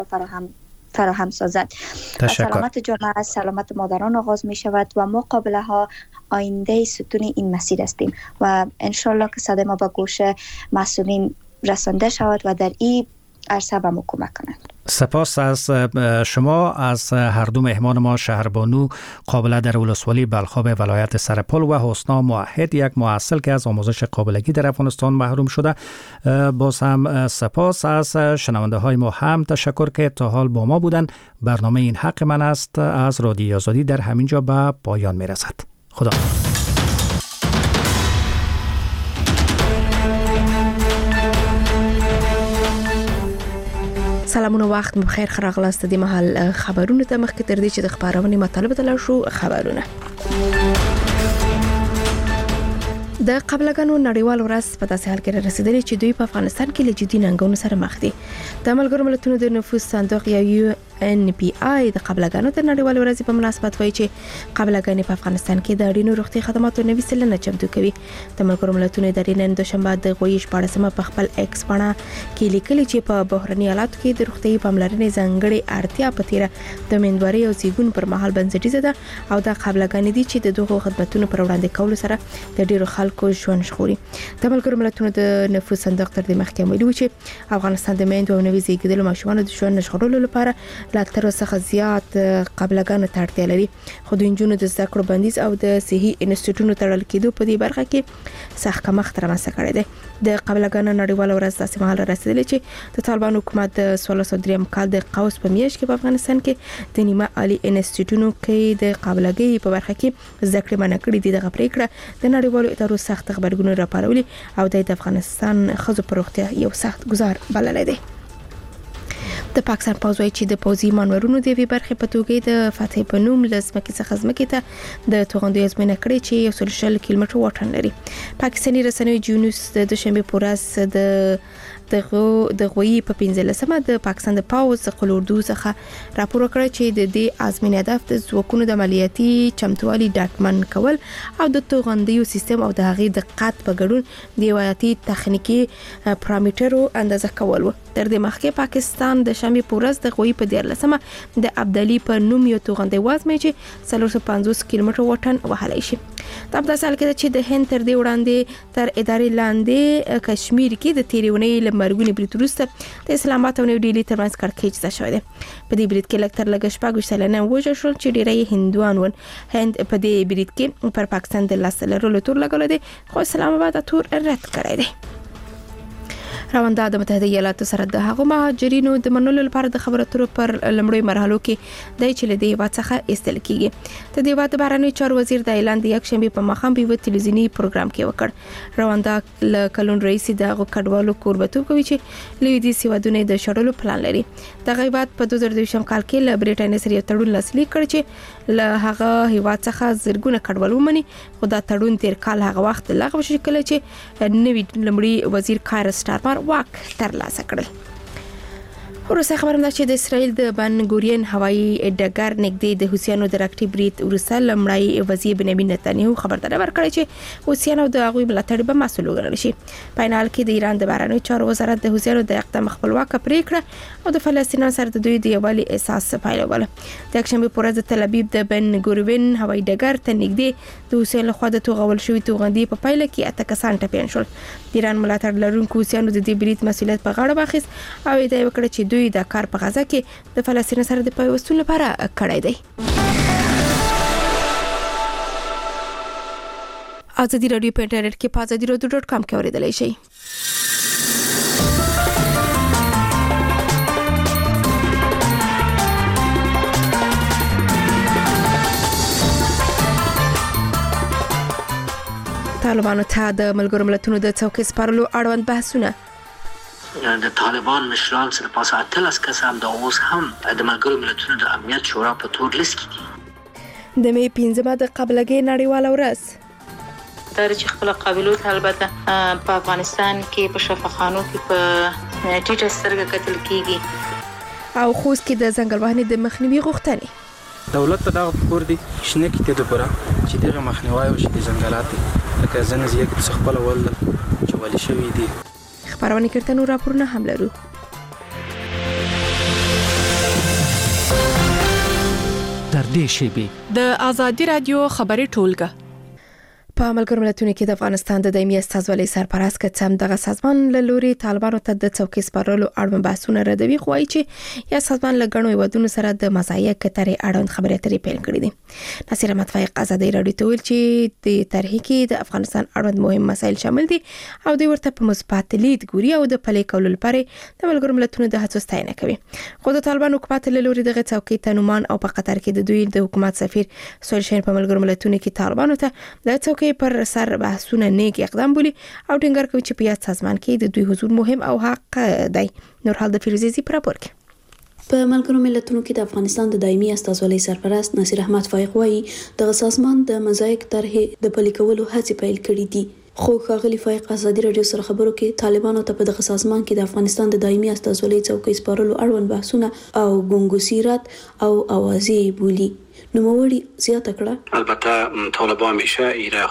فراهم سازد. سلامت جامعه از سلامت مادران آغاز می شود و ما قابله ها آینده ستون این مسیر هستیم و انشالله که صدای ما به گوش مسئولین رسانده شود و در این عرصه به ما کمک کنند. سپاس از شما، از هر دو مهمان ما، شهربانو قابله در ولسوالی بلخاب ولایت سرپل و حسنا موحد، یک محصل که از آموزش قابلگی در افغانستان محروم شده. باز هم سپاس. از شنونده های ما هم تشکر که تا حال با ما بودن. برنامه این حق من است از رادیوی آزادی در همینجا به پایان می رسد. خدا. سلامونه، وخت بخیر. خراغلاست د محل خبرونه ته مخکې تر دې چې د خبرونې مطلب ته لاړ شو. خبرونه د قبلګانو نړیوال ورځ په داسې حال کې رسیدلې چې دوی په افغانستان کې له جدي ننګونو سره مخ دي. د ملګرو ملتونو د نفوس صندوق یا UNPI د قبلګانو د نړیوال ورځ په مناسبت وایي چې قبلګانې په افغانستان کې د اړینو روغتي خدماتو نوي سلنه چمتو کوي. د ملګرو ملتونو ادارې نن دوشنبه د غویش پاړسمه په خپل ایکس باندې کې لیکلي چې په بحراني حالاتو کې د روغتي پاملرنې ځانګړې اړتیا په تیره د مندوري او زیګون پر مهال بنسټیزه ده او د قبلګانې دي چې د دغو خدماتو پر وړاندې کول سره د ډیرو خلکو ژوند ژغوري. د ملګرو ملتونو د نفوس صندوق تر دې مخکې ویلي و چې افغانستان د میندو او نوي زیږیدلو ماشومانو د ژوند ژغورلو لپاره لا تر څخه زیات قبلګانو ته اړتیا لري. خو د نجونو د زده کړو بندیز او د صحي انسټیټیوټونو تړل کېدو په دې برخه کې سخت کمښت رامنځته کړی دی. د قبلګانو نړیواله ورځ داسې مهال رسیدلې چې د طالبان حکومت د 1603 کال د قوس په میاشت کې په افغانستان کې د نیمه عالی انسټیټیوټونو کې د قبلګۍ په برخه کې زده کړې منع کړې دي. دغه پریکړه د نړیوالو ادارو سخت خبرګونونه راپارولي او د افغانستان ښځو پر روغتیا یو سخت گزار بللی دی. د پاکستان پوځ وايي چې د پوځي مانورونو د وی برخه په توګه د فتح په نوم لزمکه څخه ځمکې ته د توغندې ازمنه کړې چې 140 کیلومتر واټن لري. پاکستاني رسنیو جونیوس د دوشنبه پورس د غوی په 15مه د پاکستان د پاوځ قلوردو څخه راپور کړ چې د دې ازمنه هدف د ځواکونو د عملیاتي چمتووالي ډاکمن کول او د توغندیو سیستم او د هغې دقت په ګډون د روایتي تخنیکی پارامترو اندازه کول و. تر دې مخکې پاکستان د شنبه پورس د غوی په 14مه د ابدالي په نوم یو توغندې وازمې چې 350 کیلومتر واټن وهلی شي. د ابدا سال کې چې د هند تر دې وړاندې تر ادارې لاندې کشمیر کې د تیریونې مرګونی برید وروسته د اسلام آباد او نوی ډیلی ترمنځ کړکېچ زده شوی دی. په دې برید کې لکتر لګ شپږ سلنه وژل شول چې ډیری هندوان ول. هند په دې برید کې پر پاکستان د لاس لرلو تور لګول دي خو اسلام آباد تور رد کړی دی. رواندا د متحده ایالاتو سره د هغو مهاجرینو د منلو لپاره د خبرو اترو پر لمړی مرحلو کې د چې د هیواد څخه ایستل کیږي. د هیواد بهرنی چارو وزیر د اعلان د یک شنبه په ماښام په تلویزیونی پروګرام کې وکړ. رواندا کلون رئیس د هغو کډوالو کوربتوب کوي چې لویدي سیوادونه د شړلو پلان لري. د هیواد په 2022 کال کې له بریټانیا سره یو تړون لاسلیک کړ چې له هغه هیواد څخه زرګونه کډوال ومني. خو دا تړون تیر کال هغه وخت لغوه شو کله چې نوی لمړی وزیر کایر سټارمر واک ترلاسه کړل. وروسته خبرم ده چې د اسرائیل د بن ګورین هوایي ډګر نږدې د حوثیانو د راکټي برید وروسته لمړی وزیر بنیامین نتنیاهو خبرداری ورکړه چې حوثیانو د هغوی ملاتړ به مسؤل وګڼل شي. په عین حال کې د ایران د بهرنیو چارو وزارت د حوثیانو د اقدام خپلواکه پریکړه او د فلسطینیانو سره د دوی د یووالي احساس پیلوله. د یکشنبه په ورځ د تل ابیب د بن ګورین هوایي ډګر ته نږدې د حوثیانو لخوا د توغول شوي توغندي په پایله کې 8 کسان ټپیان شول. د ایران ملاتړ لرونکو حوثیانو د دې برید مسؤلیت په غاړه واخیست او ادعا وکړه چې دوی د کار په غزا کې د فلسطین سره د پیوستون لپاره کړی دی. ازادي رادیو په انټرنیټ کې په azadirodio.com کې اوریدلای شئ. طالبانو ته د ملګرو ملتونو د څوکۍ سپارلو اړوند بحثونه. د طالبان مشران سره پاسه اتلس کسان د اوس هم د ملګرو ملتونو د امنیت شورا په تور لیست کې دي. د مې 15مه د قبلګۍ نړیواله ورځ دا چې خپل قابلیت البته په افغانستان کې په شفاخانو کې په ټیټه سترګه کتل کیږي او خوست کې د ځنګل وهنې د مخنیوي غوښتنې. دولت ته دا پور دي شنه کې ته د پورا چې دغه مخنیوي او چې د ځنګلات لکه ځنځیر کې څه خپل ول چې ولې شوی دي. خبرونه کړه نور راپورونه هم لرو. دې شیبې د ازادي رادیو خبري ټولګه په ملګرو ملتونو کې د افغانستان د دایمي استازولۍ سرپرست کڅم دغه سازمان له لوري طالبانو ته د څوکۍ سپارلو اړوند بحثونه ردوي خوای چې یا سازمان له غنوي ودونو سره د مزایا کترې اړوند خبرې اترې پیل کړې دي. نصیر احمد فایق ازادي رادیو ته ویل چې د طرحې کې د افغانستان اړوند مهم مسایل شامل دي او دوی ورته په مثبت لید ګوري او د پلي کولو لپاره د ملګرو ملتونو د هڅو ستاینه کوي. خو د طالبانو حکومت له لوري دغه څوکۍ تنومان او په قطر کې د دوی د حکومت سفیر سویل شین په ملګرو ملتونو کې طالبانو ته د څوکۍ پر سر بحثونه نیک اقدام بولی او ټینګار کوي چې په یاد سازمان کې د دوی حضور مهم او حق دی. نورحال د فیروزی پر راپور کې په ملګرو ملتونو کې د افغانستان د دایمي استازولۍ سرپرست نصیر احمد فایق وایي د سازمان د مزایق طرحې د پلي کولو هڅې پیل کړې دي. خو ښاغلي فایق ازادي رادیو سره خبرو کې طالبانو ته په دغه سازمان کې د افغانستان د دایمي استازولۍ څوکۍ سپارلو اړوند بحثونه او ګونګوسیرات او اوازې بولی. نوموړي زیاته کړه البته طالبان همیشه ایره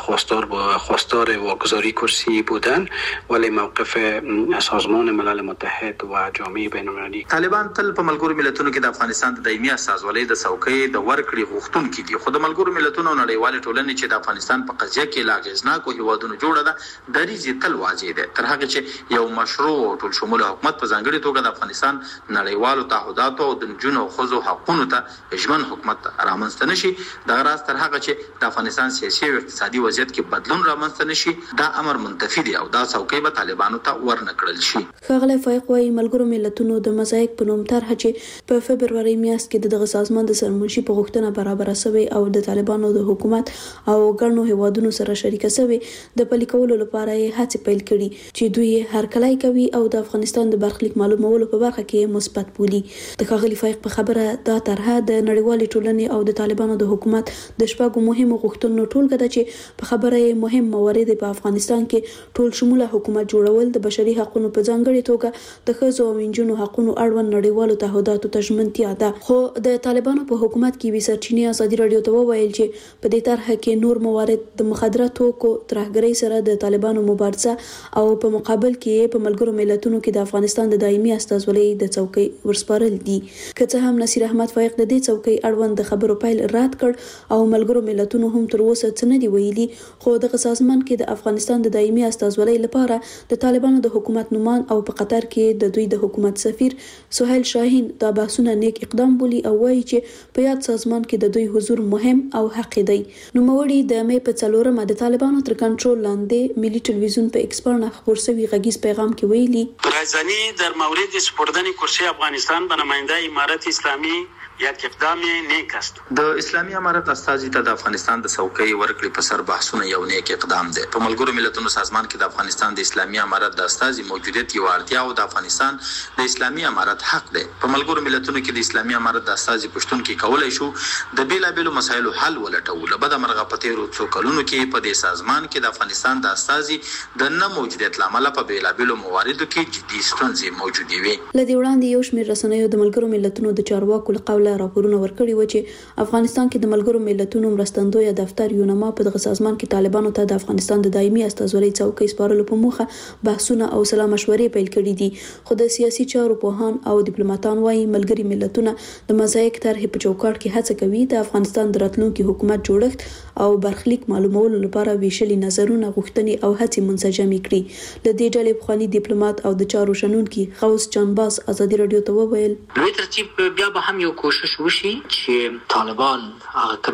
خواستار واگذاری کرسی بودن ولی موقف سازمان ملل متحد و جامعه بین‌المللی طالبان تل په ملګرو ملتونو کې د افغانستان د دایمي استازولۍ د څوکۍ د ورکړې غوښتونکي دي. خو د ملګرو ملتونو نړیوال ټولنې چې د افغانستان په قضیه کې لاغېزناکو هیوادونو جوړه ده دریځ تل واضح ده تر هغه چې یو مشروع ټول شموله حکومت په ځانګړي توګه د افغانستان نړیوالو تعهداتو او د نجونو او ښځو حقوقو ته ژمن حکومت رامنځته نشي. دا راز تر هغه چې د افغانستان سیاسي او اقتصادي وضعیت کې بدلون رامنځته نشي دا امر منتفي دی او دا څوکۍ به طالبانو ته ورنکړل شي. ښاغلی فایق وايي ملګرو ملتونو د مزایق په نوم طرحه چې په فبروري میاشت کې دغه سازمان د سرمنشي په غوښتنه برابر شوی او د طالبانو د حکومت او ګڼو هیوادونو سره شریک شوی د پلي کولو لپاره هڅې پیل کړي چې دوی هرکلی کوي او د افغانستان د برخلیک معلومولو په برخه کې مثبت بولي. د ښاغلي فایق په خبره دا طرحه د نړیوالې ټولنې او د طالبانو د حکومت د شپږو مهمو غوښتنو ټولګه ده چې په خبره مهم موارد په افغانستان کې ټول شموله حکومت جوړول د بشري حقوقو په ځانګړي توګه د ښځو او نجونو حقوقو اړوند نړیوالو تعهداتو ته ژمنتیا ده. خو د طالبانو په حکومت کې وی سرچینې ازادي رادیو ته وویل چې په دې طرحه کې نور موارد د مخدره توکو ترهګرۍ سره د طالبانو مبارزه او په مقابل کې په ملګرو ملتونو کې د افغانستان د دایمي استازولۍ د څوکۍ ورسپارل دي. که څه هم نصیر احمد فایق د دې څوکۍ اړوند د خبرو پیل رد کړ او ملګرو ملتونو هم تر اوسه څه نه دی ویلي خو دغه سازمان کې د افغانستان د دایمي استازولۍ لپاره د طالبانو د حکومت نومان او په قطر کې د دوی د حکومت سفیر سهیل شاهین دا بحثونه نیک اقدام بولی او وایي چې په یاد سازمان کې د دوی حضور مهم او حق دی. نوموړي د مې په 4مه د طالبانو تر کنټرول لاندې ملي ټلویزیون په ایکسپرن خبر شوی غږیز پیغام کې ویلي رایزنی در مورد سپردن کرسی افغانستان به نماینده امارت اسلامی یک اقدام نیک است. د اسلامي امارت استازي ته د افغانستان د څوکۍ ورکړې په سر بحثونه یو نیک اقدام دی. په ملګرو ملتونو سازمان کې د افغانستان د اسلامي امارت د استازي موجودیت یو اړتیا او د افغانستان د اسلامي امارت حق دی. په ملګرو ملتونو کې د اسلامي امارت د استازي پښتون کې کولای شو د بیلابېلو مسایلو حل ولټول. بد مرغه په تیرو څو کلونو کې په دې سازمان کې د افغانستان د استازي د نه موجودیت لامل په بیلابېلو مواردو کې جدي ستونزې موجودې وي. لدی وړاندې یو شمېر رسنیو د ملګرو ملتونو د چارواکو له قوله راپورونه ورکړي و چې افغانستان کې د ملګرو ملتونو مرستندوی دفتر یونما په دغه سازمان کې طالبانو ته د افغانستان د دایمي استازولۍ څوکۍ سپارلو په موخه بحثونه او سلا مشورې پیل کړي دي. خو د سیاسي چارو پوهان او ډیپلوماټان وايي ملګري ملتونه د مزایق طرحې په چوکاټ کې هڅه کوي د افغانستان د راتلونکي حکومت جوړښت او برخلیک معلومولو لپاره ویشلي نظرونه غوښتنې او هڅې منسجمې کړي. د دې ډلې پخوانی ډیپلوماټ او د چارو شنونکي غوث جانباز ازادي رادیو ته وویل دوی ترتیب بیا به هم یو کوشش وشي چې طالبان هغه کوم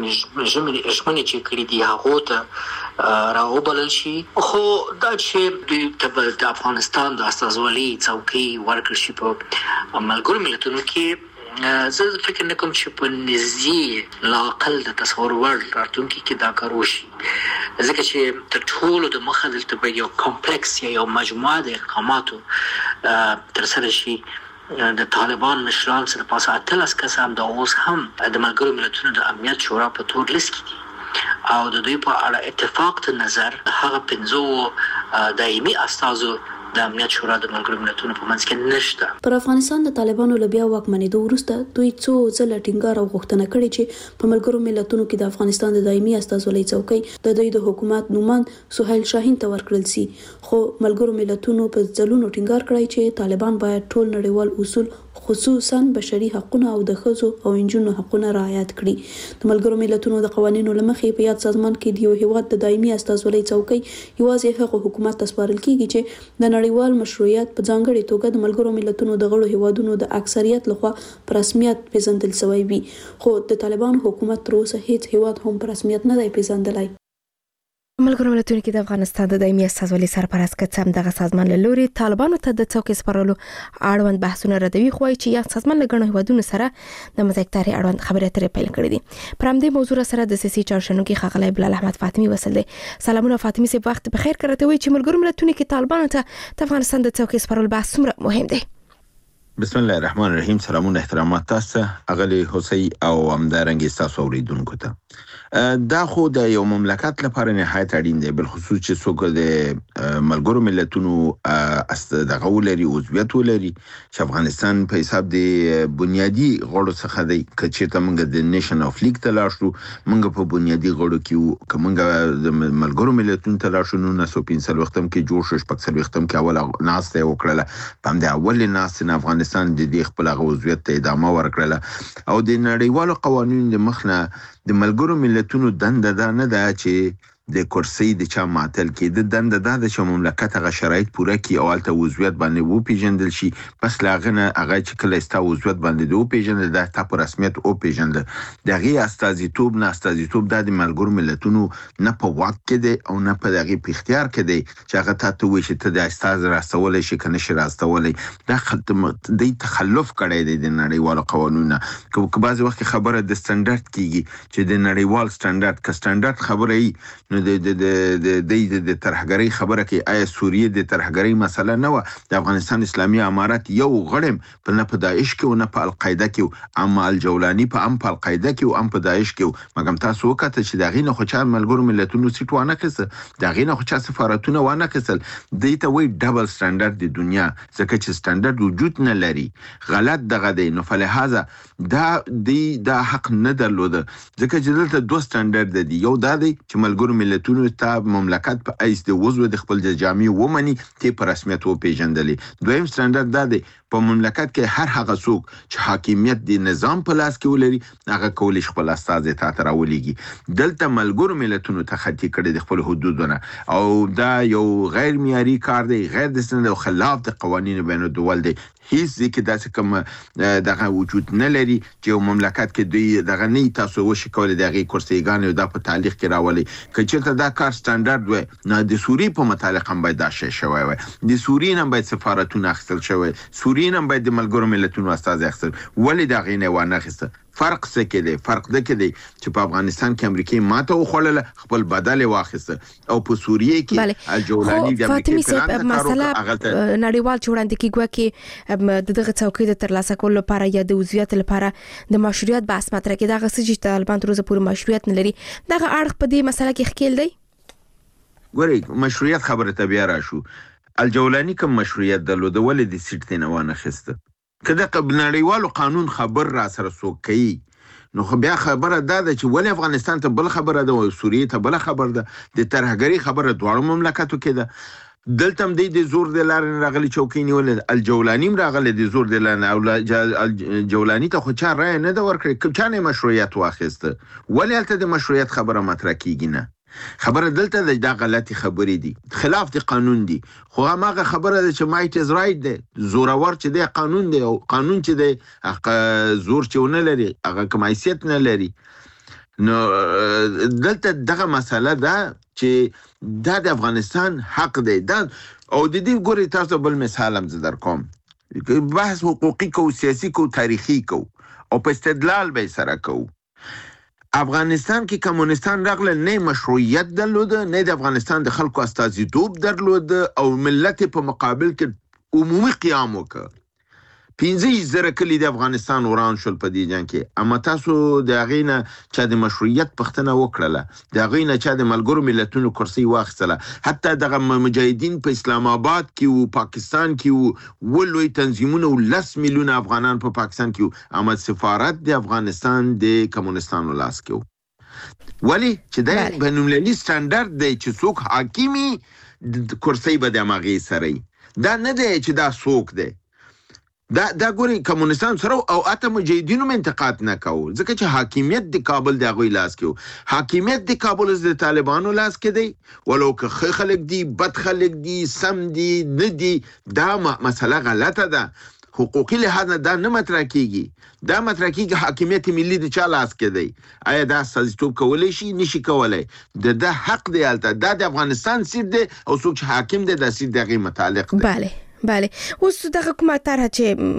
ژمنې چې کړې دي هغه ته راوبلل شي. خو دا چې دوی ته د افغانستان د استازولۍ څوکۍ ورکړل شي په ملګرو ملتونو کې زه فکر نه کوم چې په نږدې لاقل د تصور وړ راتلونکي کې دا کار وشي ځکه چې تر ټولو د مخه دلته به یو کمپلیکس یا یو مجموعه د اقداماتو ترسره شي. د طالبان مشران سره پاسه 18 کسان د اوس هم د ملګرو ملتونو د امنیت شورا په تور لیست کې دي او د دوی په اړه اتفاق ته نظر هغه 15 دایمي استازو د امنیت شورا د ملګرو ملتونو په منځ کې نشته. پر افغانستان د طالبانو له بیا واکمنېدو وروسته دوی څو ځله ټینګار او غوښتنه کړې چې په ملګرو ملتونو کې د افغانستان د دایمي استازولۍ څوکۍ د دوی د حکومت نومان سهیل شاهین ته ورکړل شي. خو ملګرو ملتونو په ځلونو ټینګار کړی چې طالبان باید ټول نړیوال اصول خصوصا بشري حقوقونه او د ښځو او نجونو حقوقونه رعایت کړي. د ملګرو ملتونو د قوانینو لمخې په یاد سازمان کې د یو هیواد د دایمي استازولۍ څوکۍ یوازې هغه حکومت ته سپارل کیږي چې د نړیوال مشروعیت په ځانګړي توګه د ملګرو ملتونو د غړو هیوادونو د اکثریت لخوا په رسمیت پیژندل شوی وي. خو د طالبان حکومت تر اوسه هیڅ هیواد هم په رسمیت نه دی پیژندلی. ملګرو ملتونو کې د افغانستان د دایمي استازولۍ سرپرست کڅم دغه سازمان له لوري طالبانو ته د څوکۍ سپارلو اړوند بحثونه ردوي، خو چې یا سازمان له ګڼو هیوادونو سره د مذاکرې اړوند خبرې اترې پیل کړې دي. پر همدې موضوع سره د سیاسي چارشنو کې ښاغلی بلال احمد فاطمي وصل دی. سلامونه فاطمي صاحب، وخت بخیر. کړته وي چې ملګرو ملتونو کې طالبانو ته د افغانستان د څوکۍ سپارلو بحث څومره مهم دی؟ بسم الله الرحمن الرحیم. سلامونه احترامات تاسو اغلی حسی او همدارنګ تاسو اوریدونکو ته. دا خو د یو مملکت لپاره نهایت اړین دی، بل خصوص چې څوک د ملګرو ملتونو دغه ولري عضویت ولري چې افغانستان په حساب د بنیادی غړو څخه دی. چې ته موږ د نیشن اف لیگ ته لاړ شو، موږ په بنیادی غړو کې کومه د ملګرو ملتونو ته لاړ شو نو 1915 وختم کې جوړ شو، 16 وختم کې اول ناسته وکړه. په همدې اول ناسته نه افغانستان د دې خپل عضویت ته ادامه ورکړه او د نړیوالو قوانینو د مخنه د ملګرو ملتونو دنده دا نه ده چې د کرسي د چا ماتل کې، د دنده دا ده چې مملکت هغه شرایط پوره کړي او الته عضویت باندې و پیژندل شي. پس لاغنه هغه چې کله استا عضویت باندې و پیژندل د تا په رسمیت او پیژندل دغه استازیتوب نه استازیتوب د ملګرو ملتونو نه په واک کې دی او نه په دغه په اختیار کې دی چې هغه ته وایي چې ته د استاز راستول شي کنه شي راستول. دا د تخلف کړی دی د نړیوالو قوانینو. که بعض وخت خبره د سټانډرډ کیږي چې د نړیوال سټانډرډ کا سټانډرډ خبره ای نو د ترهګری خبره کې آیا سوریه د ترهګری مسله نه و. د افغانستان اسلامي امارات یو غړم په نه په داعش کې او نه په القاعده کې، اما الجولانی په ام په القاعده کې او ام په داعش کې. مګم تاسو وکړه چې دغه نه خو چا ملګرو ملتونو سیټ وانه کړه، دغه نه خو چا سفارتونه وانه کړل. دیته وی ډبل سټانډرډ د دنیا ځکه چې سټانډرډ وجود نه لري، غلط دغه دی. نو فلهذا دا حق نه درلود ځکه چې دلته دوه سټانډرډ دي. یو دا دی چې ملګرو ملتونو ته مملکت په ایس د وضو د خپل جامع ومني ته په رسمیت و پیژندلې. دویم سټانډرډ دا دی په مملکت کې هر هغه څوک چې حاکمیت د نظام په لاس کې ولري هغه کولی خپل استاد ته تراولېږي. دلته ملګرو ملتونو ته خطي کړي د خپل حدودونه او دا یو غیر معیاري کار دی، غیر د سند او خلاف د قوانینو بین الدول دی. هیڅ ځکه داسې کوم دغه وجود نه لري چې یو مملکت کې دوی دغه نه تاسو وشي کولای دغه کرسیګان او د په تعلیق کې راولي. کچته دا کار سټانډرډ وي نه د سوري په متعلق هم باید دا شی شوی وي، د سوري هم باید سفارتونه اخیستل شوی، سوري هم باید د ملګرو ملتونو استاد اخیستل. ولې دا غینه ونه اخیسته؟ فرق څه کې دی؟ فرق د کې دی چې په افغانستان کې امریکای ماته وخوړل خپل بدل واخیسته او په سوریه کې الجولانی د امریکای په مسله نړیوال جوړاند کې ګویا کې دغه څوکۍ د ترلاسه کولو لپاره یا د وضعیت لپاره د مشروعیت بحث مطرح کې دغه سجی طالبان تر اوسه پورې مشروعیت نه لري. دغه اړخ په دې مسله کې خکېل دی. ګورئ مشروعیت خبره ته بیا راشو. الجولانی کوم مشروعیت درلود ولې د سیټ نه ونه خسته؟ کله قبل نړیوالو قانون خبر را سره سوکي نو خو بیا خبره ده چې ولې افغانستان ته بل خبره ده او سوریه ته بل خبره ده. د ترهګری خبره دواړو مملکتو کې ده. دلته هم د زور د لارې راغلي چوکۍ نیول، الجولانی راغلي د زور د لارې او الجولانی ته خو چا رای نه ده ورکړي، چا نه مشروعیت واخیسته. ولې هلته د مشروعیت خبره مطرح کیږي نه؟ خبره دلته د غلطي خبرې دي، خلاف د قانون دي. خو هغه خبره ده چې مایټ از رائټ ده، زورور چې د قانون دی او قانون چې د زور چې ونه لري هغه کوم حیثیت نه لري. نو دلته دغه مسله ده چې د افغانستان حق دی. دا او د دې ګوري تاسو بل مثال هم زه در کوم، بحث حقوقي کو، سیاسي کو، تاریخي کو او په استدلال به سره کو. افغانستان کې کمونستان راغله نه مشروعیت درلود، نه د افغانستان د خلکو استازیتوب درلود او ملت په مقابل کې عمومي قیام وکړ. 15,000 کلی د افغانستان وران شول په دې جنگ کې. اما تاسو د غینه چې د مشروعیت پښتنه وکړله، د غینه چې د ملګرو ملتونو کرسي واخیستله، حتی د مجاهدین په اسلام آباد کې او پاکستان کې ولوي تنظیمونه 10 میلیون افغانان په پاکستان کې، اما سفارت د افغانستان د کمونستانو لاس کې. ولی چې د بین‌المللي سټانډرډ دی چې څوک حاکمي کرسي به د ماغي سره دا نه دی چې دا څوک دی. دا ګوري کمونستان سره او اته مجاهدینو انتقاد نه کوو ځکه چې حاکمیت د کابل د غوي لاس کې حاکمیت د کابل د طالبانو لاس کې دی ولو که خلک دي بد خلک دي سم دي نه دي دا مسله غلطه ده حقوقي لحاظ دا نه مطرح کیږي دا مطرح کیږي حاکمیت ملي د چا لاس کې دی آیا دا سازتوب کولای شي نشي کولای د حق دی البته د افغانستان سید دی او څوک چې حاکم دی د سید دغه متعلق دی بله اوس د حکومت طرح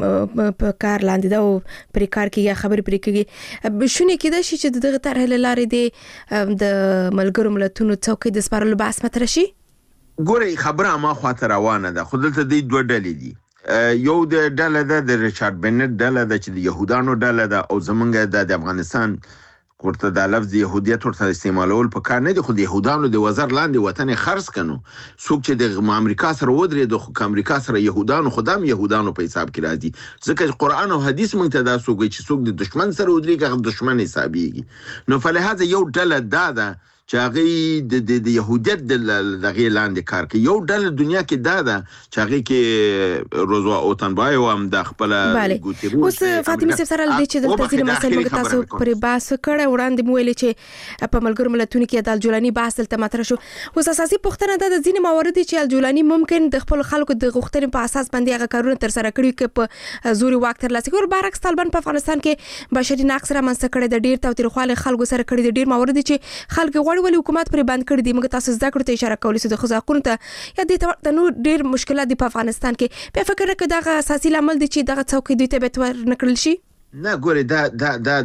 چې په کار لاندې دا او پر کار کې یا خبرې پرې کېږي شونه کېده چې دغه طرح لاره دی د ملګرو ملتونو څوکۍ د سپارلو بحث مطرح شي ګوري خبره ما خاطر روانه ده خو دلته د دوه ډلې دي یو د ډله د ریچارډ بنټ ډله د چې د يهودانو ډله ده او زمونږ د افغانستان ورته د لفظ يهودیت ورته استعمالول په کار نه دي خو د يهودانو د وزر لاندې وطن خرڅ کنو څوک چې د امریکا سره ودرې د امریکا سره يهودانو خدام يهودانو په حساب کې راځي ځکه قرآن او حديث مونږ ته دا څوک چې څوک د دشمن سره ودرې هغه دشمن حسابيږي نو فلهذا یو ډله ده چې هغه د يهودیت د دغه لاندې کار کوي یو ډله دنیا کې ده چې هغه کې روزوا اوتنبای او هم د خپل ګوتیروس اوس فاطمه صاحب سره د چې د تفسیر مسایل موږ تاسو پرې بحث کړه وړاندې مو ویل چې په ملګرو ملتونو کې د الجولاني بحث تل مطرح شو اوس اساسي پوښتنه ده د ځینې موارد چې الجولاني ممکن د خپل خلکو د غوښتنې په اساس باندې هغه کارونه تر سره کړی کې په زوري واک تر لاسه کول برعکس طالبان په افغانستان کې بشري نقص را منځ کړی د ډیر توترخواله خلکو سره کړی د ډیر موارد چې خلک ولی حکومت پر باندې کړی دی موږ تاسو زده کړو ته اشاره کولې چې د خزاقونو ته یا د نو ډیر مشکلات دی په افغانستان کې په فکر کې دا اساسي عمل دی چې دغه څوکۍ دوی ته به تور نکړل شي نه ګوره دا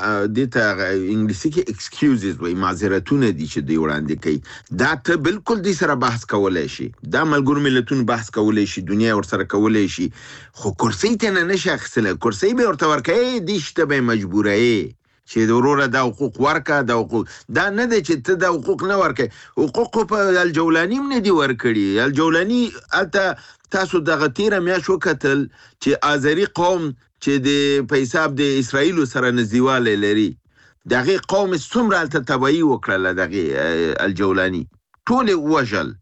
دته انګلیسي کې ایکسکیوزز وای معذرتونه دي چې دی وړاندې کوي دا ته بالکل دې سره بحث کولای شي دا ملګرو ملتونو بحث کولای شي دنیا ور سره کولای شي خو کرسي ته نه نشه اخستله کرسي به ورته ورکې دي چې به مجبوره چې ضروره د حقوق ورکا د حقوق دا نه دي چې ته د حقوق نه ورکې حقوق په الجولاني نه دي ورکړي الجولاني البته تاسو دغه تیر میاشو کتل چې آذری قوم چې د په حساب د اسرایل سره نزدېواله لري دغه قوم څومره البته تبعی وکړه دغه الجولاني ټول وجل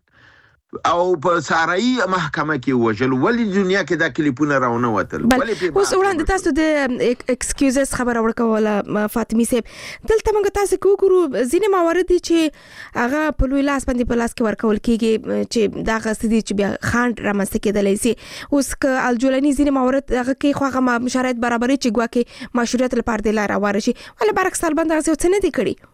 او په سارای محکمه کې وجل ولې دنیا کې دا کلیپونه راونه وتل ولې اوس وړاندې تاسو د ایکسکیوزز خبر ورکوله فاطمه صاحب دلته موږ تاسو کوو ځینې موارد چې هغه په لوی لاس باندې په لاس کې ورکول کیږي چې دا غسدي چې بیا خاند رامنځته کېدلی سي اوس ک الجولاني ځینې موارد هغه کې خو هغه شرایط برابرې چې ګواکې مشروعیت لپاره د لار واره شي ولې برعکس طالبان دغه څه نه دي کړی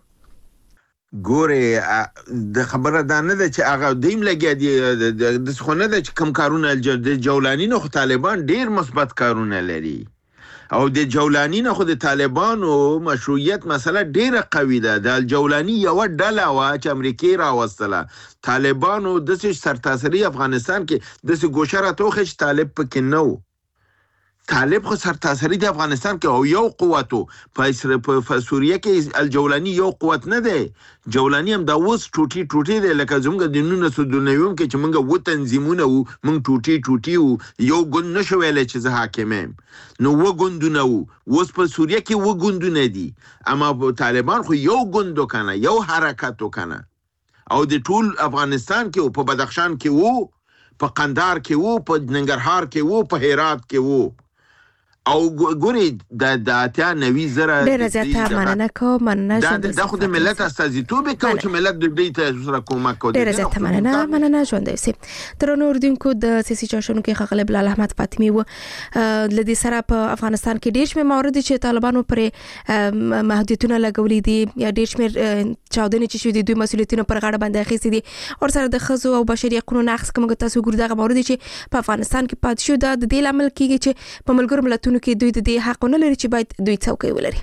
ګوره د خبره دا نه ده چې هغه دیم لګیا دي د څخونه ده چې کم کارونه د جولانی نه خو طالبان ډیر مثبت کارونه لري او د جولانی نه خو د طالبانو مشروعیت مسله ډیره قوي ده د جولانی یو ډله وا چې امریکای راوستله طالبانو د سرتاسري افغانستان کې د ګوشره توخش طالب پکې نو طالب خو سرتاسري د افغانستان کې او یو قوتو په سوریه کې الجولانی یو قوت نه دی جولانی هم دا وس ټوټي دی لکه زموږ د 1992 کې چې موږ و تنظیمونه وو موږ ټوټي وو یو ګوند نشو ویل چې زه حاکم یم نو و ګوندونه وو وس په سوریه کې و ګوندونه دي اما طالبان خو یو ګوند کنه یو حرکت کنه او د ټول افغانستان کې او په بدخشان کې وو په قندهار کې وو په ننګرهار کې وو په هرات کې وو او ګوري د اتیا نوي زره ډیره زیاته مننه ژوند دا خو د ملت استازیتوب کوي چې ملت د دې ته سره کومک کوي ډیره زیاته مننه ژوند سي تر نو اردوونکو د سیاسي چاشنو کې خغل بلال احمد فاطمی و لدی سره په افغانستان کې ډیر شمه موارد چې طالبانو پر محدودیتونه لګولې دي یا ډیر شمه چاودنې چې شوې دي دوی مسؤلیتونه پر غاړه باندې اخیستي دي او سره د خزو او بشري حقوقو نقض کوم تاسو ګور دغه موارد چې په افغانستان کې پات شو د دې عمل کیږي چې په ملګرو ملتونو کې دوی د دې حق نه لري چې باید دوی څوکۍ ولري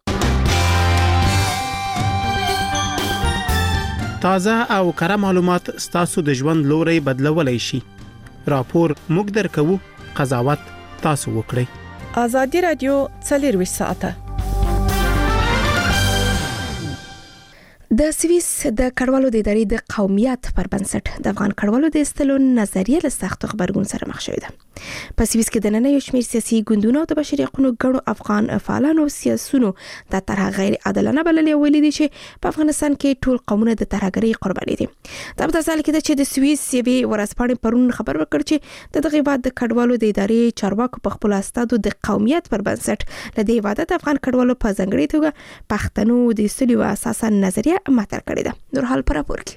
تازه او کره معلومات ستاسو د ژوند لوري بدلولای شي راپور موږ درکو قضاوت تاسو وکړئ ازادي رادیو 24 ساعته د سویس د کډوالو د ادارې د قومیت پر بنسټ د افغان کډوالو د استلو نظریه له سخت خبرګون سره مخ شوې ده. په سویس کې د نن یو شمېر سیاسي ګوندونو او د بشري حقوقو ګڼو افغان فعالانو سیاسيونو د طرح غیر عادلانه بللې ویلي دي چې په افغانستان کې ټول قومونه د طرحګرۍ قرباني دي. دا په تاسو کې چې د سویس یوې ورځپاڼې پرون خبر ورکړ چې د دغه هیواد د کډوالو د ادارې چارواکو په خپل استادو د قومیت پر بنسټ له دې هیواد د افغان کډوالو په ځانګړي توګه پښتنو د استلو اساسا نظریه مطرح کړې ده. نور حال پر راپور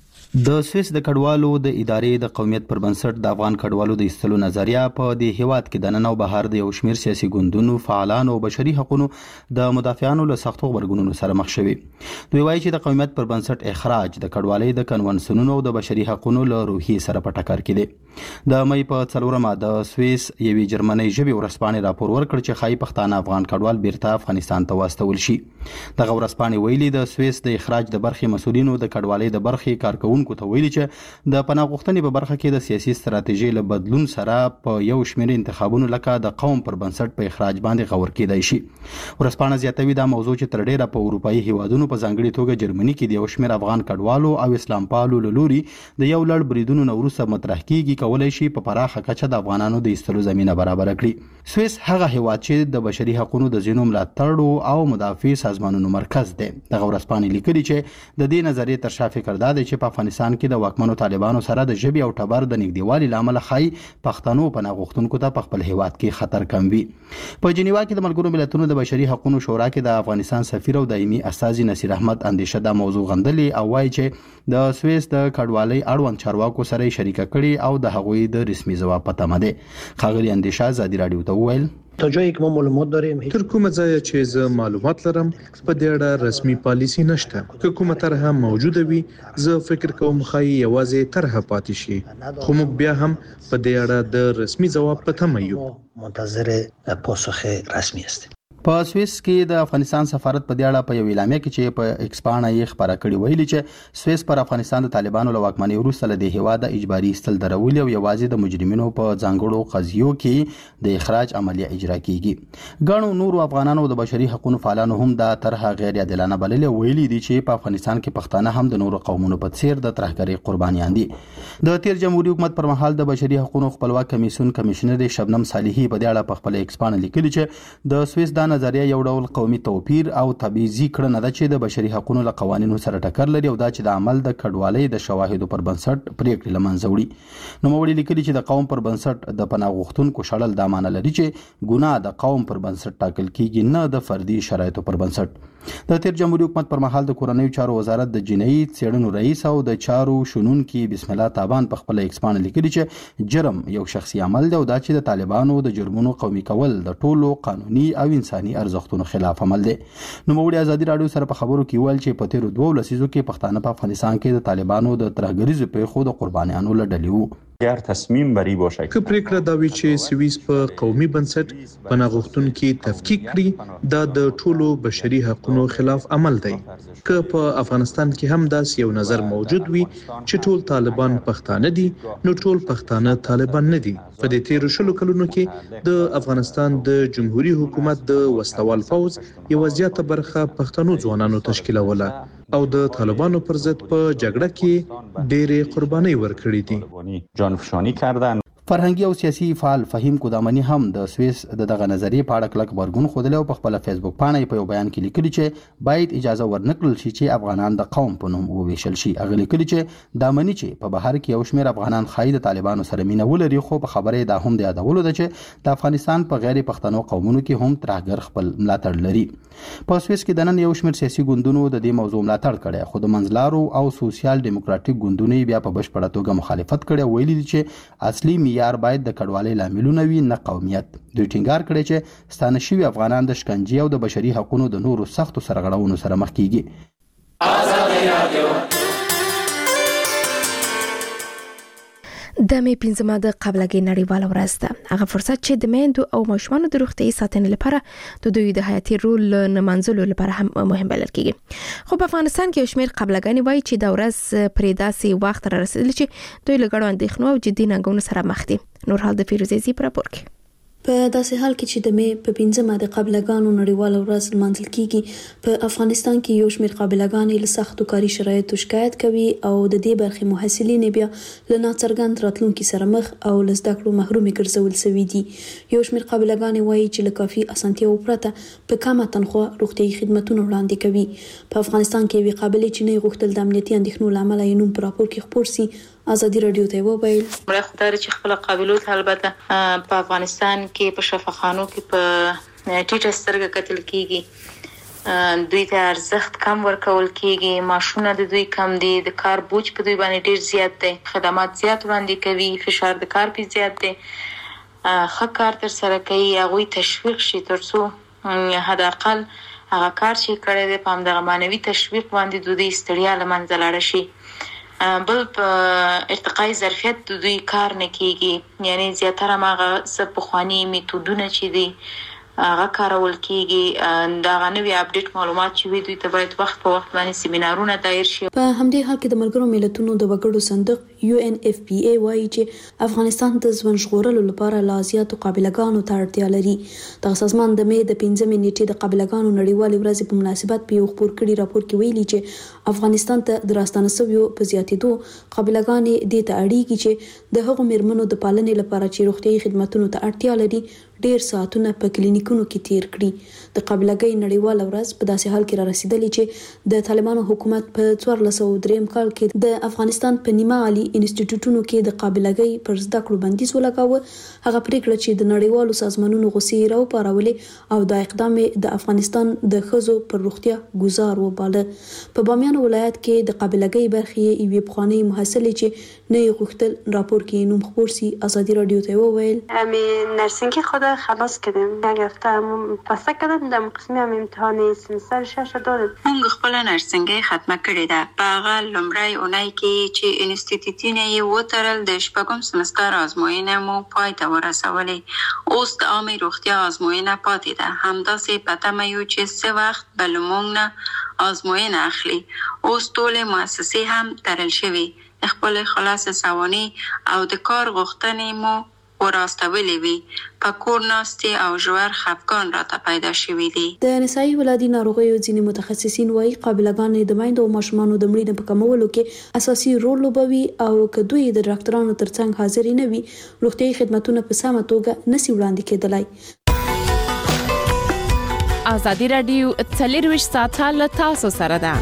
د سویس د کډوالو د ادارې د قومیت پر بنسټ د افغان کډوالو د ایستلو نظریه په د هیواد کې د نن او بهر د یو شمیر سیاسي ګوندونو فعالانو او بشري حقوقو د مدافعانو له سختو خبرګونونو سره مخ شوي. دوی وایي چې د قومیت پر بنسټ اخراج د کډوالۍ د کنونسیونونو او د بشري حقوقو له روحي سره په ټکر کې دی. د مې په 4مه د سویس یوې جرمنۍ ژبې ورځپاڼې راپور ورکړ چې خای پښتانه افغان کډوال بیرته افغانستان ته واستول شي. دغه ورځپاڼې ویلي د سویس د اخراج د برخې مسؤلینو د کډوالۍ د برخې کارکونکو ته ویلي چې د پناه غوښتنې په برخه کې د سیاسي ستراتیژي له بدلون سره په یو شمېر انتخابونو لکه د قوم پر بنسټ په اخراج باندې غور کېدای شي. ورځپاڼه زیاتوي دا موضوع چې تر ډیره په اروپאי هیوادونو په ځانګړي توګه جرمني کې د یو شمېر افغان کډوالو او اسلام پالو له لوري د یو لړ بریدونو نه وروسته مطرح کیږي کولای شي په پراخه کچه د افغانانو د ایستلو زمينه برابر کړي. سویس هغه هیواد چې د بشري حقوقو د ځینو ملاتړو او مدافع سازمانونو مرکز دی. دغه ورځپاڼه لیکلي چې د دې نظریې تر شا فکر دا دی چې په افغانستان کې د واکمنو طالبانو سره د ژبې او ټبر د نږدېوالي لامل خای پښتنو پناه غوښتونکو ته په خپل هیواد کې خطر کم وي. په جنیوا کې د ملګرو ملتونو د بشري حقوقو شورا کې د افغانستان سفیر او دایمي استاذ نصیر احمد اندیشه دا موضوع غندلې او وایي چې د سویس د کډوالۍ اړوند چارواکو سره شریکه کړي او د هغوی د رسمي ځواب پته مده. خاغلی اندیشه ازادي رادیو ته وویل تا جایی که ما معلومات داریم تر کومه ځای چې زه معلومات لرم په دې اړه رسمي پالیسی نشته. که کومه طرحه موجوده وي زه فکر کوم خای یوازې طرحه پاتې شي، خو موږ بیا هم په دې اړه د رسمي ځواب په تمه یو. منتظر پاسخ رسمي هستیم. په سویس کې د افغانستان سفارت په دې اړه په یو اعلامیه کې چې په ایکس باندې یې خبره کړې ویلي چې سویس پر افغانستان د طالبانو له واکمنۍ وروسته له دې هیواده اجباري ایستل درول او یوازې د مجرمینو په ځانګړو قضیو کې د اخراج عملیه اجرا کیږي. ګڼو نورو افغانانو د بشري حقوقو فعالانو هم دا طرحه غیر عادلانه بللې ویلي دي چې په افغانستان کې پښتانه هم د نورو قومونو په څیر د طرحګرۍ قربانیان دي. د تیر جمهوریت حکومت پر مهال د بشري حقوقو خپلواک کمیسیون کمشنر شبنم صالحي په دې اړه په خپل ایکس باندې لیکلي چې د سویس د نظریه یو ډول قومي توپیر او تبعیضي کړنه ده چې د بشري حقوقو له قوانینو سره ټکر لري او دا چې د عمل د کډوالۍ د شواهدو پر بنسټ پریکړې لمنځه وړي. نوموړي لیکلي چې د قوم پر بنسټ د پناه غوښتونکو شړل دا معنی لري چې ګناه د قوم پر بنسټ ټاکل کیږي نه د فردي شرایطو پر بنسټ. د تیر جمهوریت حکومت پر مهال د کورنیو چارو وزارت د جنایي څېړنو رئیس او د چارو شنونکي بسم الله تابان په خپل ایکس باندې لیکلي چې جرم یو شخصي عمل دی او دا چې د طالبانو د جرمونو قومي کول د ټولو قانوني او انساني ارزښتونو خلاف عمل دی. نوموړي ازادي رادیو سره په خبرو کې ویل چې په تیر 2 لسیزو کې پښتانه په افغانستان کې د طالبانو د ترهګریزو پیښو د قربانیانو له ډلې وو. اگر تصمیم بری باشه که پریکړه دا وی چې سویس په قومي بنسټ پناه غوښتونکو تفکیک کړي دا د ټولو بشري حقوقو خلاف عمل دی. که په افغانستان کې هم داس یو نظر موجود وي چې ټول طالبان پښتانه دي نو ټول پښتانه طالبان نه دي. په دې تیر شلو کلونو کې د افغانستان د جمهوریت حکومت د وسلوال فوز یو زیاته برخه پښتنو ځوانانو تشکیلوله او د طالبانو پر ضد په جګړه کې ډېرې قربانۍ ورکړې دي. جانفشانی کردن. فرهنګي او سیاسي فعال فهیم قدامنی هم د سویس دغه نظریې په اړه کلک خبرګون خوده او په خپل فیسبوک باندې په یو بیان کې لیکلي چې باید اجازه ورنکړل شي چې افغانان د قوم په نوم وویشل شي. هغه لیکلي چې دا مني چې په بهر کې یو شمېر افغانان خای د طالبانو سره مینه ولري خو په خبره دا هم د یادولو ده چې د افغانستان په غیر پښتنو قومونو کې هم ترهګر خپل ملاتړ لري. په سویس کې د نن یو شمېر سیاسي ګوندونو د دې موضوع ملاتړ کړي خو د منځلارو او سوسیال دیموکراتیک ګوندونو بیا په بشپړه توګه مخالفت کړي ویلي چې اصلي معیار باید د کډوالۍ لاملونه وي نه قومیت. دوی ټینګار کړی چې ستانه شوي افغانان د شکنجې او د بشري حقوقو د نورو سختو سرغړونو سره مخ کیږي. د مې 15مه د قبلګي نړیواله ورځ ده. هغه فرصت چې د میندو او ماشومانو د روغتیايي ساتنې لپاره د دوی د حیاتي رول نمانځلو لپاره هم مهم بلل کیږي. خو په افغانستان کې یو شمېر قبلګانې وایي چې د ورځ پرې داسې وخت را رسیدلی چې دوی له ګڼو اندېښنو او جدي ننګونو سره مخ دي. نور حال د فیروزي پر راپور کې په داسې حال کې چې د مې په 15مه د قابلګانو نړیواله ورځ لمانځل کیږي په افغانستان کې یو شمېر قابلګانې له سختو کاري شرایطو شکایت کوي او د دې برخې محصلین بیا له ناڅرګند راتلونکي سره مخ او له زده کړو محرومې ګرځول شوي دي. یو شمېر قابلګانې وایي چې له کافي اسانتیاوو پرته په کمه تنخواه روغتیايي خدمتونه وړاندې کوي. په افغانستان کې یوې قابلې چې نه غوښتل د امنیتي اندېښنو له امله یې نوم په راپور کې خپور سي ازادي رادیو ته وویل مړه خدای چې خپل قابلیت البته په افغانستان کې په شفاخانو کې په ټیټه سترګه کتل کیږي، دوی ته ارزښت کم ورکول کیږي، معاشونه د دوی کم دي، د کار بوج په دوی باندې ډیر زیات دی، خدمات زیات وړاندې کوي، فشار د کار په زیات دی، ښه کار تر سره کوي، هغوی تشویق شي ترڅو حد اقل هغه کار چې کړی دی په همدغه معنوي تشویق باندې د دوی ستړیا له منځه لاړه شي. بل په ارتقای ظرفیت د دوی کار نه کیږي، یعنی زیاتره هغه څه پخواني میتودونه چې دي هغه کارول کیږي، دا غنوي اپډیټ معلومات چې وي دوی ته باید وخت په وخت باندې سیمینارونه دایر شي. په همدې حال کې د ملګرو ملتونو د وګړو صندوق UNFPA وایي چې افغانستان د ژوند ژغورلو لپاره لا زیاتو قابلګانو ته اړتیا لري. دغه سازمان د مې د 15مې نیټې د قابلګانو نړیوالې ورځې په مناسبت په یو خپور کړي راپور کې ویلي چې افغانستان ته د راستنه شویو په زیاتېدو قابلګانې دې ته اړیږي چې د هغو میرمنو د پالنې لپاره چې روغتیايي خدماتونو ته اړتیا لري ډیر ساعتونه په کلینیکونو کې تیر کړي. د قابلګۍ نړیواله ورځ په داسې حال کې را رسیدلې چې د طالبانو حکومت په 1403 کال کې د افغانستان په نیمه عالی انسټیټیوټونو کې د قابلګۍ پر زده کړو بندیز ولګاوه. هغه پریکړه چې د نړیوالو سازمانونو غوسې راوپارولې او د اقدام د افغانستان د ښځو پر روغتیا ګزار وباله. په بامیان ولایت کې د قابلګۍ برخې یوې پخوانۍ محصلې چې نه غوښتل راپور کې نوم خپور سي ازادي رادیو ته وویل نرسینگی خود خلاص کردیم، یک هفته پسته کردم، در قسمی هم امتحان سمستر 6 دادم. موږ خپل نرسینګي ختمه کړې ده. په هغه لومړی اونۍ کې چې انسټیټیوټونه یې وتړل د شپږم سمستر ازموینه مو پای ته ورسولې. اوس د عامه روغتیا ازموینه پاتې ده. همداسې په تمه یو چې څه وخت به له موږ نه ازموینه اخلي. اوس ټولې مؤسسې هم تړل شوې. خپل خلاص سوانح او د کار غوښتنې مو وراستولې وي. په کور ناستي او ژور خفګان راته پیدا شوي دي. د نسایي ولادي ناروغیو ځینې متخصصین وایي قابلګانې د میندو او ماشومانو د مړینې په کمولو کې اساسي رول لوبوي او که دوی د ډاکټرانو ترڅنګ حاضر نه وي روغتیايي خدماتونه په سمه توګه نشي وړاندې کېدلای. ازادي رادیو 24 ساعته له تاسو سره ده.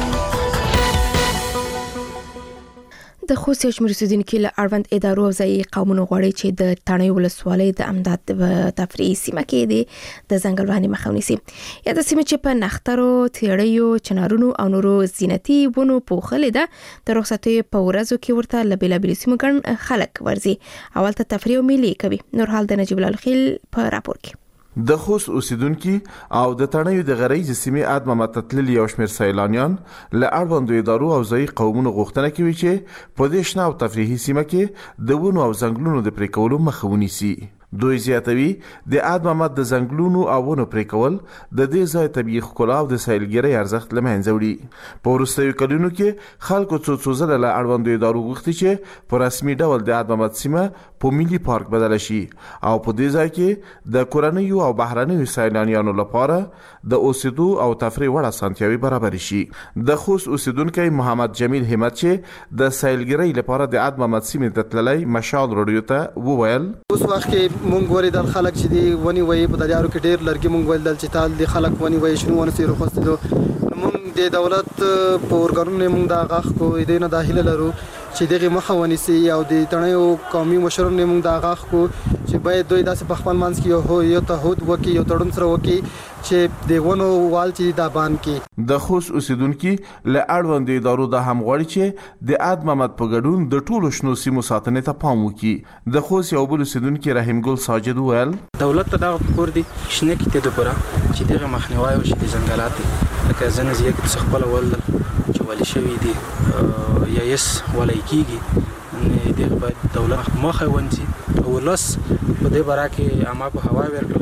د خوست یو شمېر اوسېدونکي له اړوند ادارو او ځایي قومونو غواړي چې د تڼیو ولسوالۍ د امداد تفریحي سیمه کې د ځنګل وهنې مخه ونیسي. یا د سیمې چې په نښترو، تیړیو، چنارونو او نورو زینتي ونو پوښلې ده د رخصتیو په ورځو کې ورته له بېلابېلو سیمو ګڼ خلک ورځي او هلته تفریح او میلې کوي. نور حال د نجیب الله خیل په راپور کې. د خوست اوسیدونکو او د تڼیو د غریزي سیمې ادمه متتللي یو شمېر سیلانیان له اړوندو ادارو او ځایي قومونو غوښتنه کوي چې په دې شنه او تفریحي سیمه کې د ونو او ځنګلونو د پرې کولو مخه ونیسي. دوی زیاتوي د ادمه د ځنګلونو او ونو پرې کول د دې ځای طبيعي ښکلا او د سیلګرۍ ارزښت له منځه وړي. په وروستیو کلونو کې خلکو څو ځله له اړوندو ادارو غوښتي چې په رسمي ډول د ادمه سیمه په ملي پارک بدل شي او په دې ځای کې د کورنیو او بهرنیو سیلانیانو لپاره د اوسېدو او تفریح وړ اسانتیاوي برابر شي. د خوست اوسیدونکو محمد جمیل همت چې د سیلګرۍ لپاره د ادمه سیمه ته تللی مشال رادیو ته وویل اوس وخت کې مونږ وریدل خلک چې دی ونی وایي په دریارو کې ډیر لرګي مونږ ویل چې تال دی خلک ونی وایي شنو ونه سره خوستلو مونږ د دولت په اورګانونو مونږ دا غاخ کو دې نه داخله لرو چې دغه مخه ونیسي او د تڼیو قومي مشرانو مونږ دا غاخ کو چې باید دوی داسې په خپل منځ کې یو تهود وکي یو تړون سره وکي چې د ونو وال چې دا بان کې. د خوست اوسیدونکو له اړوند ادارو د هم غواړي چې د اد محمد په ګډون د ټولو شنو سیمو ساتنې ته پام وکړي. د خوست یو بل اوسیدونکو رحیم ګل ساجد ویل دولت ته دا پور دي شنه کې ته پورا چې دغه مخنیوي او چې ځنګلات لکه زنه زیات څخه خپل ول چې ولې شوی دي یا یس ولای کیږي دغه باید دولت مخه ونیسي او لاس په دې برا کې عامه په هوا ورکړل شي.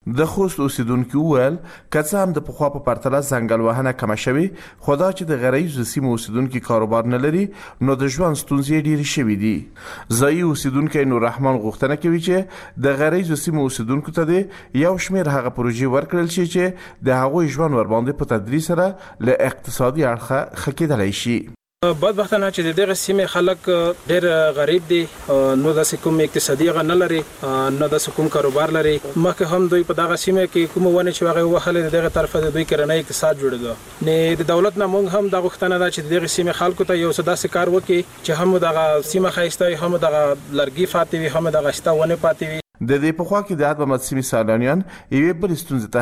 د خوست اوسیدونکو ویل کڅه هم د پخوا په پرتله ځنګل وهنه کم شوي خدا چې د غریزو سیمو اوسیدونکو کاروبار نه لري نو د ژوند ستونزې ډېرې شوي دي ځایي اوسیدونکو نور رحمان غوښتنه کوي چې د غریزو سیمو اوسیدونکو ته د یو شمېر هغه پروژې ورکړل شي چې د هغوی ژوند ورباندې په تدریج سره له اقتصادي اړخه ښه کېدلی شي. بدبختانه چې دغه سیمې خلک ډېر غریب دي نو د کوم اقتصادي غ نه لري نه د کوم کاروبار لري مخکې هم دوی په دغه سیمې کې کوم ونه چې هغه وهله دغه طرفه د دوی کرنۍ اقتصاد جوړېږي نه د دولت نه مونږ هم د غوښتنه ده چې دغه سیمې خلکو ته یو څه داسې کار وکړي چې هم دغه سیمه خایسته هم دغه لرګي فاتوي هم دغه شته ونه پاتوي. د دې په خوا کې د ادب مدسمي سالانیان یوه بل ستونزه